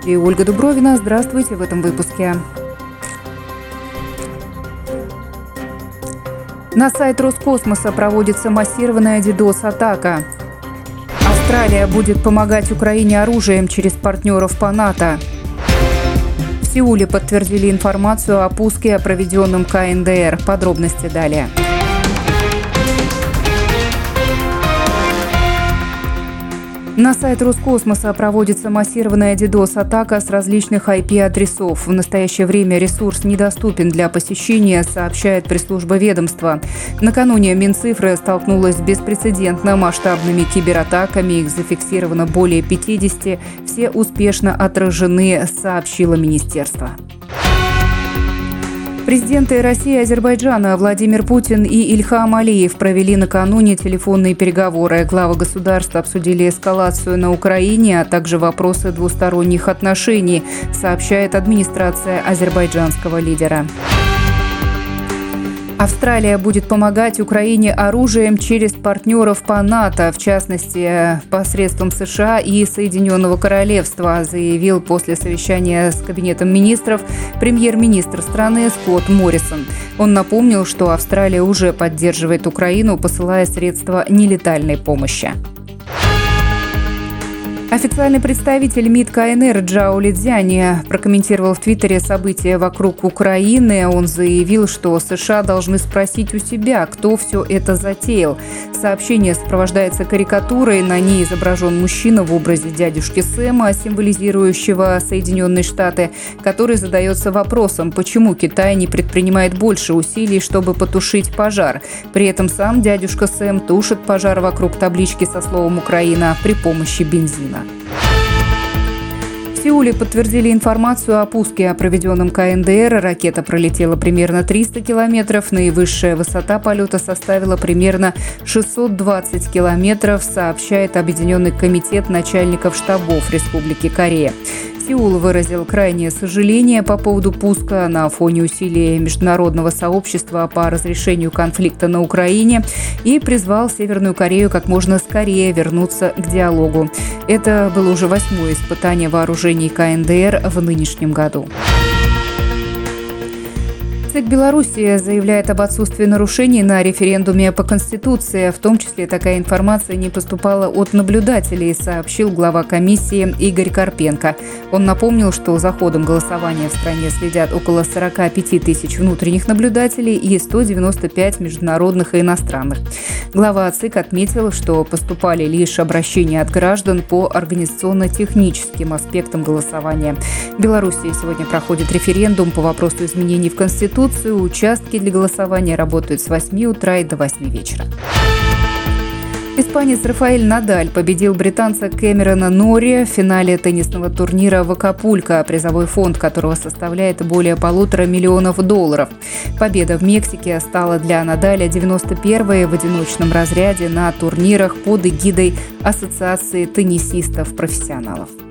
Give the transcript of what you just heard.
студии Ольга Дубровина. Здравствуйте в этом выпуске. На сайт Роскосмоса проводится массированная DDoS-атака. Австралия будет помогать Украине оружием через партнеров по НАТО. В Сеуле подтвердили информацию о пуске, проведенном КНДР. Подробности далее. На сайт Роскосмоса проводится массированная DDoS-атака с различных IP-адресов. В настоящее время ресурс недоступен для посещения, сообщает пресс-служба ведомства. Накануне Минцифры столкнулась с беспрецедентно масштабными кибератаками. Их зафиксировано более 50. Все успешно отражены, сообщило министерство. Президенты России и Азербайджана Владимир Путин и Ильхам Алиев провели накануне телефонные переговоры. Главы государств обсудили эскалацию на Украине, а также вопросы двусторонних отношений, сообщает администрация азербайджанского лидера. Австралия будет помогать Украине оружием через партнеров по НАТО, в частности, посредством США и Соединенного Королевства, заявил после совещания с Кабинетом министров премьер-министр страны Скотт Моррисон. Он напомнил, что Австралия уже поддерживает Украину, посылая средства нелетальной помощи. Официальный представитель МИД КНР Джао Лидзяни прокомментировал в Твиттере события вокруг Украины. Он заявил, что США должны спросить у себя, кто все это затеял. Сообщение сопровождается карикатурой. На ней изображен мужчина в образе дядюшки Сэма, символизирующего Соединенные Штаты, который задается вопросом, почему Китай не предпринимает больше усилий, чтобы потушить пожар. При этом сам дядюшка Сэм тушит пожар вокруг таблички со словом «Украина» при помощи бензина. В Сеуле подтвердили информацию о пуске, проведенном КНДР. Ракета пролетела примерно 300 километров. Наивысшая высота полета составила примерно 620 километров, сообщает Объединенный комитет начальников штабов Республики Корея. Сеул выразил крайнее сожаление по поводу пуска на фоне усилий международного сообщества по разрешению конфликта на Украине и призвал Северную Корею как можно скорее вернуться к диалогу. Это было уже 8-е испытание вооружений КНДР в нынешнем году. ЦИК Беларуси заявляет об отсутствии нарушений на референдуме по Конституции. В том числе такая информация не поступала от наблюдателей, сообщил глава комиссии Игорь Карпенко. Он напомнил, что за ходом голосования в стране следят около 45 тысяч внутренних наблюдателей и 195 международных и иностранных. Глава ЦИК отметил, что поступали лишь обращения от граждан по организационно-техническим аспектам голосования. В Беларуси сегодня проходит референдум по вопросу изменений в Конституции. Участки для голосования работают с 8 утра и до 8 вечера. Испанец Рафаэль Надаль победил британца Кэмерона Норри в финале теннисного турнира в Акапулько, призовой фонд которого составляет более $1,5 миллиона. Победа в Мексике стала для Надаля 91-й в одиночном разряде на турнирах под эгидой Ассоциации теннисистов-профессионалов.